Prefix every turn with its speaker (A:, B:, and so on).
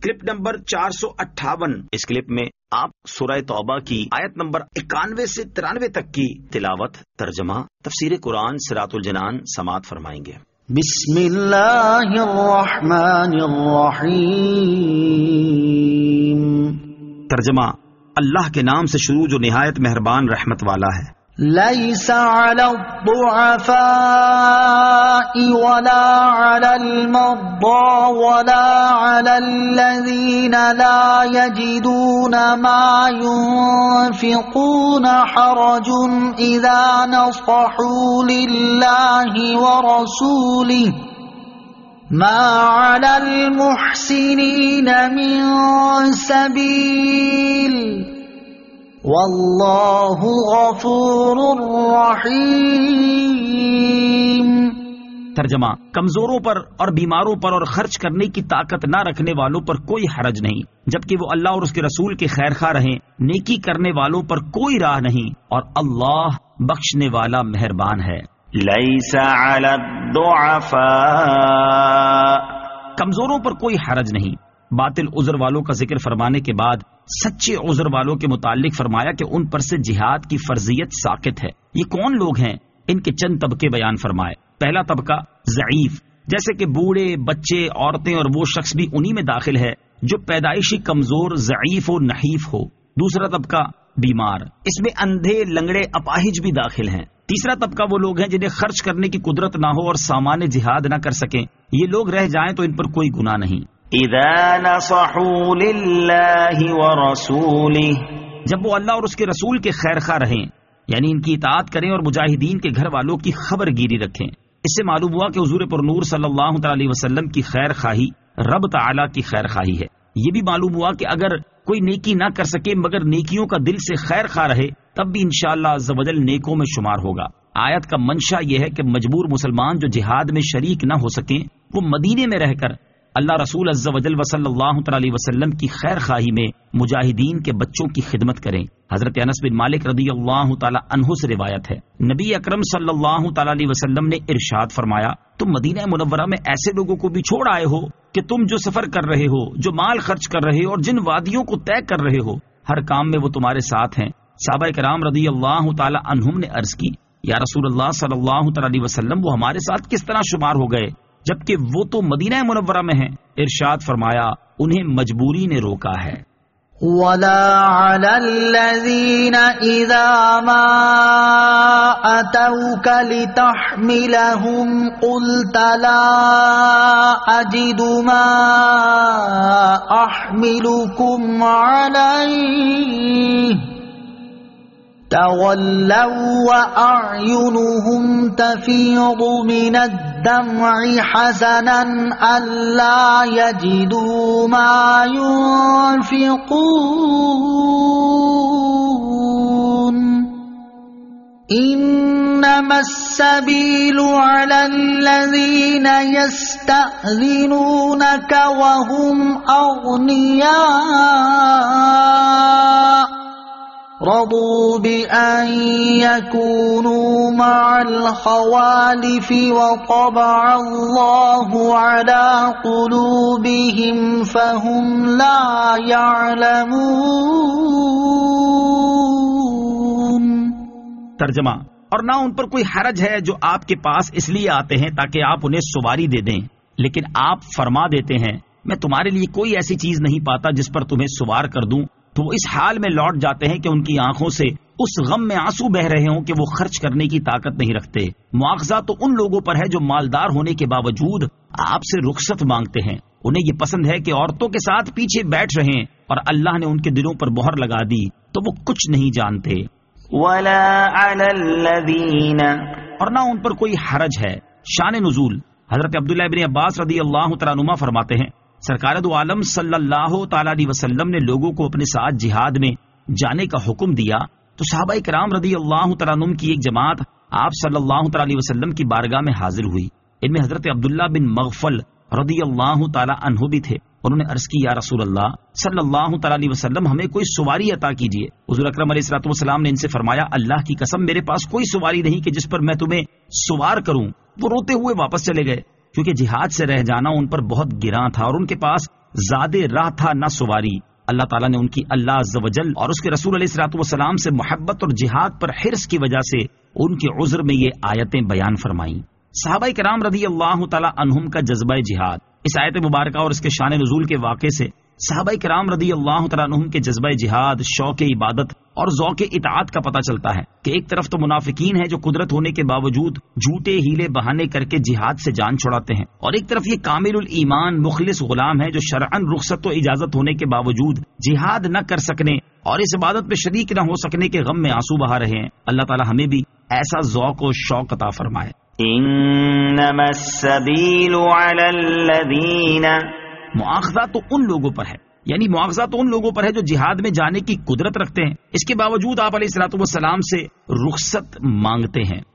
A: Clip number 458۔ اس clip میں آپ سورہ توبہ کی آیت نمبر 91 سے 93 تک کی تلاوت، ترجمہ، تفسیر قرآن صراط الجنان سماعت فرمائیں گے۔
B: بسم اللہ الرحمن الرحیم۔
A: ترجمہ، اللہ کے نام سے شروع جو نہایت مہربان رحمت والا ہے۔
B: ليس على الضعفاء ولا على المرضى ولا على الذين لا يجدون ما ينفقون حرج إذا نصحوا لله ورسوله ما على المحسنين من سبيل واللہ غفور رحیم۔
A: ترجمہ، کمزوروں پر اور بیماروں پر اور خرچ کرنے کی طاقت نہ رکھنے والوں پر کوئی حرج نہیں، جبکہ وہ اللہ اور اس کے رسول کے خیر خواہ رہیں۔ نیکی کرنے والوں پر کوئی راہ نہیں، اور اللہ بخشنے والا مہربان ہے۔
C: لیس علی الضعفاء،
A: کمزوروں پر کوئی حرج نہیں۔ باطل عذر والوں کا ذکر فرمانے کے بعد سچے عذر والوں کے متعلق فرمایا کہ ان پر سے جہاد کی فرضیت ساقط ہے۔ یہ کون لوگ ہیں؟ ان کے چند طبقے بیان فرمائے۔ پہلا طبقہ ضعیف، جیسے کہ بوڑھے، بچے، عورتیں، اور وہ شخص بھی انہی میں داخل ہے جو پیدائشی کمزور، ضعیف و نحیف ہو۔ دوسرا طبقہ بیمار، اس میں اندھے، لنگڑے، اپاہج بھی داخل ہیں۔ تیسرا طبقہ وہ لوگ ہیں جنہیں خرچ کرنے کی قدرت نہ ہو اور سامان جہاد نہ کر سکیں۔ یہ لوگ رہ جائیں تو ان پر کوئی گناہ نہیں۔
C: اذا نصحوا للہ ورسولہ،
A: جب وہ اللہ اور اس کے رسول کے خیر خواہ رہیں، یعنی ان کی اطاعت کریں اور مجاہدین کے گھر والوں کی خبر گیری رکھیں۔ اس سے معلوم ہوا کہ حضور پر نور صلی اللہ تعالی وسلم کی خیر خواہی رب تعالی کی خیر خواہی ہے۔ یہ بھی معلوم ہوا کہ اگر کوئی نیکی نہ کر سکے مگر نیکیوں کا دل سے خیر خواہ رہے، تب بھی انشاءاللہ عز و جل نیکوں میں شمار ہوگا۔ آیت کا منشا یہ ہے کہ مجبور مسلمان جو جہاد میں شریک نہ ہو سکیں، وہ مدینے میں رہ کر اللہ رسول عز و جل صلی اللہ تعالی وسلم کی خیر خواہی میں مجاہدین کے بچوں کی خدمت کریں۔ حضرت انس بن مالک رضی اللہ تعالی عنہ سے روایت ہے، نبی اکرم صلی اللہ تعالی علیہ وسلم نے ارشاد فرمایا، تم مدینہ منورہ میں ایسے لوگوں کو بھی چھوڑ آئے ہو کہ تم جو سفر کر رہے ہو، جو مال خرچ کر رہے ہو اور جن وادیوں کو طے کر رہے ہو، ہر کام میں وہ تمہارے ساتھ ہیں۔ صحابہ کرام رضی اللہ تعالی عنہم نے عرض کی، یا رسول اللہ صلی اللہ تعالی علیہ وسلم، وہ ہمارے ساتھ کس طرح شمار ہو گئے جبکہ وہ تو مدینہ منورہ میں ہیں؟ ارشاد فرمایا، انہیں مجبوری نے روکا ہے۔
B: وَلَا عَلَى الَّذِينَ إِذَا مَا أَتَوْكَ لِتَحْمِلَهُمْ قُلْتَ لَا أَجِدُ مَا أَحْمِلُكُمْ عَلَيْهِ تولوا وأعينهم تفيض من الدمع حزنا ألا يجدوا ما ينفقون إنما السبيل على الذين يستأذنونك وهم أغنياء رضوا بأن يكونوا مع الخوالف وطبع الله على قلوبهم فهم لا يعلمون۔
A: ترجمہ، اور نہ ان پر کوئی حرج ہے جو آپ کے پاس اس لیے آتے ہیں تاکہ آپ انہیں سواری دے دیں، لیکن آپ فرما دیتے ہیں، میں تمہارے لیے کوئی ایسی چیز نہیں پاتا جس پر تمہیں سوار کر دوں، تو وہ اس حال میں لوٹ جاتے ہیں کہ ان کی آنکھوں سے اس غم میں آنسو بہ رہے ہوں کہ وہ خرچ کرنے کی طاقت نہیں رکھتے۔ مواخذہ تو ان لوگوں پر ہے جو مالدار ہونے کے باوجود آپ سے رخصت مانگتے ہیں، انہیں یہ پسند ہے کہ عورتوں کے ساتھ پیچھے بیٹھ رہیں، اور اللہ نے ان کے دلوں پر مہر لگا دی تو وہ کچھ نہیں جانتے۔
C: وَلَا عَلَى الَّذِينَ،
A: اور نہ ان پر کوئی حرج ہے۔ شان نزول، حضرت عبداللہ ابن عباس رضی اللہ تعالیٰ عنہما فرماتے ہیں، سرکار دو عالم صلی اللہ تعالی علیہ وسلم نے لوگوں کو اپنے ساتھ جہاد میں جانے کا حکم دیا تو صحابہ کرام رضی اللہ تعالیٰ عنہم کی ایک جماعت آپ صلی اللہ تعالی علیہ وسلم کی بارگاہ میں حاضر ہوئی۔ ان میں حضرت عبداللہ بن مغفل رضی اللہ تعالی عنہ بھی تھے۔ انہوں نے عرض کی، یا رسول اللہ صلی اللہ تعالی علیہ وسلم، ہمیں کوئی سواری عطا کیجیے۔ حضور اکرم علیہ الصلوۃ والسلام نے ان سے فرمایا، اللہ کی قسم میرے پاس کوئی سواری نہیں کہ جس پر میں تمہیں سوار کروں۔ وہ روتے ہوئے واپس چلے گئے کیونکہ جہاد سے رہ جانا ان پر بہت گراں تھا اور ان کے پاس زادے راہ تھا نہ سواری۔ اللہ تعالیٰ نے ان کی اللہ عز و جل اور اس کے رسول علیہ الصلوۃ والسلام سے محبت اور جہاد پر حرص کی وجہ سے ان کے عذر میں یہ آیتیں بیان فرمائیں۔ صحابہ کرام رضی اللہ تعالیٰ عنہم کا جذبہ جہاد، اس آیت مبارکہ اور اس کے شان نزول کے واقعے سے صحابہ کرام رضی اللہ تعالیٰ عنہم کے جذبہ جہاد، شوق عبادت اور ذوق اطاعت کا پتہ چلتا ہے کہ ایک طرف تو منافقین ہیں جو قدرت ہونے کے باوجود جھوٹے ہیلے بہانے کر کے جہاد سے جان چھڑاتے ہیں، اور ایک طرف یہ کامل الایمان مخلص غلام ہے جو شرعاً رخصت و اجازت ہونے کے باوجود جہاد نہ کر سکنے اور اس عبادت میں شریک نہ ہو سکنے کے غم میں آنسو بہا رہے ہیں۔ اللہ تعالیٰ ہمیں بھی ایسا ذوق و شوق عطا فرمائے۔
C: انما السبیل علی الذین،
A: مواخذہ تو ان لوگوں پر ہے، یعنی مواخذہ تو ان لوگوں پر ہے جو جہاد میں جانے کی قدرت رکھتے ہیں، اس کے باوجود آپ علیہ الصلوۃ والسلام سے رخصت مانگتے ہیں۔